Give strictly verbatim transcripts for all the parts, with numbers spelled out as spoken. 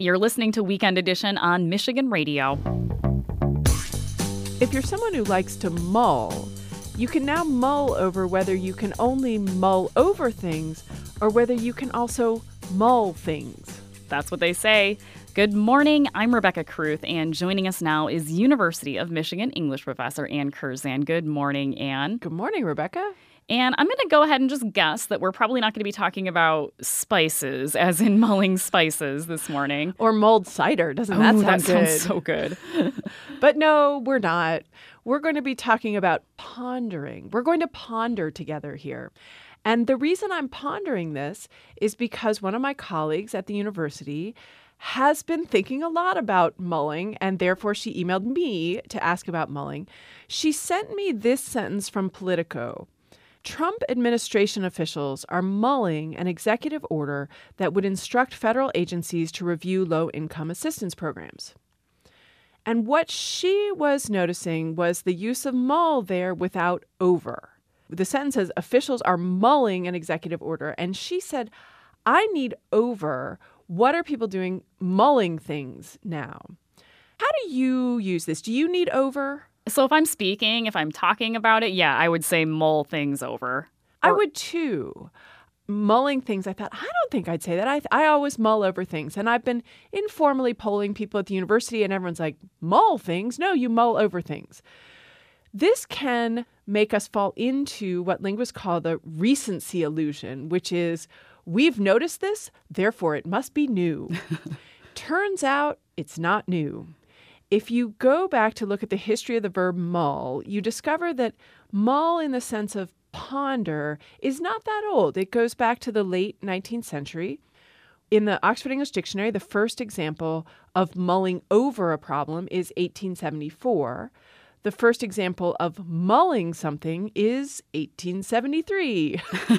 You're listening to Weekend Edition on Michigan Radio. If you're someone who likes to mull, you can now mull over whether you can only mull over things or whether you can also mull things. That's what they say. Good morning. I'm Rebecca Kruth, and joining us now is University of Michigan English professor Ann Curzan. Good morning, Ann. Good morning, Rebecca. And I'm going to go ahead and just guess that we're probably not going to be talking about spices, as in mulling spices this morning. Or mulled cider. Doesn't that Ooh, sound that good? sounds so good. But no, we're not. We're going to be talking about pondering. We're going to ponder together here. And the reason I'm pondering this is because one of my colleagues at the university has been thinking a lot about mulling, and therefore she emailed me to ask about mulling. She sent me this sentence from Politico. Trump administration officials are mulling an executive order that would instruct federal agencies to review low-income assistance programs. And what she was noticing was the use of mull there without over. The sentence says officials are mulling an executive order. And she said, I need over. What are people doing mulling things now? How do you use this? Do you need over? So if I'm speaking, if I'm talking about it, yeah, I would say mull things over. I Or- would too. Mulling things, I thought, I don't think I'd say that. I I always mull over things. And I've been informally polling people at the university, and everyone's like, mull things? No, you mull over things. This can make us fall into what linguists call the recency illusion, which is we've noticed this, therefore it must be new. Turns out it's not new. If you go back to look at the history of the verb mull, you discover that mull in the sense of ponder is not that old. It goes back to the late nineteenth century. In the Oxford English Dictionary, the first example of mulling over a problem is eighteen seventy-four. The first example of mulling something is eighteen seventy-three.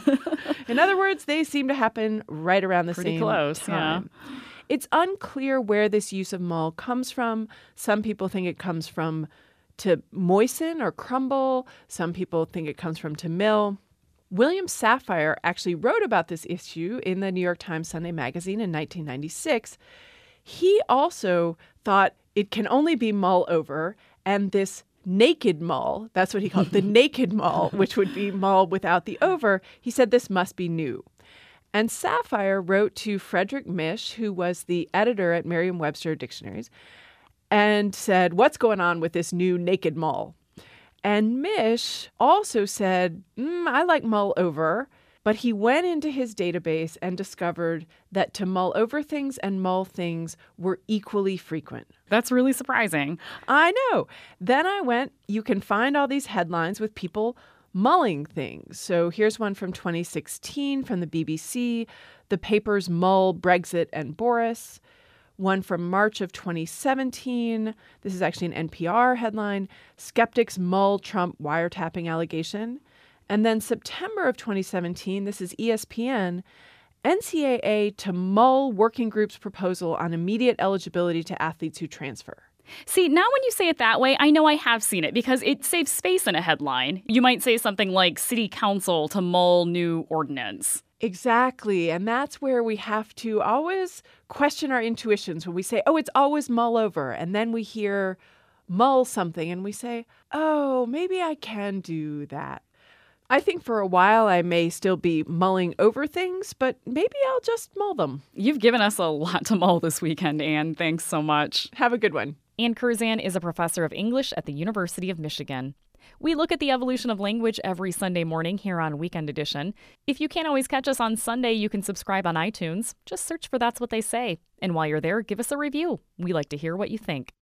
In other words, they seem to happen right around the Pretty same close, time. Yeah. It's unclear where this use of mull comes from. Some people think it comes from to moisten or crumble. Some people think it comes from to mill. William Safire actually wrote about this issue in the New York Times Sunday Magazine in nineteen ninety-six. He also thought it can only be mull over, and this naked mull, that's what he called it, the naked mull, which would be mull without the over, he said this must be new. And Safire wrote to Frederick Mish, who was the editor at Merriam-Webster Dictionaries, and said, what's going on with this new naked mull? And Mish also said, mm, I like mull over, but he went into his database and discovered that to mull over things and mull things were equally frequent. That's really surprising. I know. Then I went, you can find all these headlines with people mulling things. So here's one from twenty sixteen from the B B C. The papers mull Brexit and Boris. One from March of twenty seventeen. This is actually an N P R headline. Skeptics mull Trump wiretapping allegation. And then September of twenty seventeen, this is E S P N. N C double A to mull working group's proposal on immediate eligibility to athletes who transfer. See, now when you say it that way, I know I have seen it because it saves space in a headline. You might say something like City Council to mull new ordinance. Exactly. And that's where we have to always question our intuitions when we say, oh, it's always mull over. And then we hear mull something and we say, oh, maybe I can do that. I think for a while I may still be mulling over things, but maybe I'll just mull them. You've given us a lot to mull this weekend, Ann. Thanks so much. Have a good one. Ann Curzan is a professor of English at the University of Michigan. We look at the evolution of language every Sunday morning here on Weekend Edition. If you can't always catch us on Sunday, you can subscribe on iTunes. Just search for That's What They Say. And while you're there, give us a review. We like to hear what you think.